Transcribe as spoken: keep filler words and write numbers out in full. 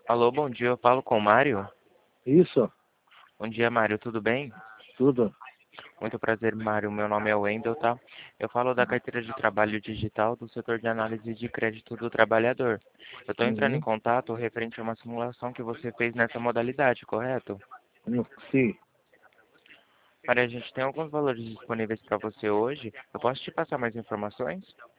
Alô, bom dia, eu falo com o Mário. Isso, Bom dia, Mário, tudo bem? tudo. Muito prazer, Mário, meu nome é Wendel, tá? Eu falo da carteira de trabalho digital do setor de análise de crédito do trabalhador. Eu estou entrando em Uhum. contato referente a uma simulação que você fez nessa modalidade, correto? Hum, Sim. Mário, a gente tem alguns valores disponíveis para você hoje. Eu posso te passar mais informações?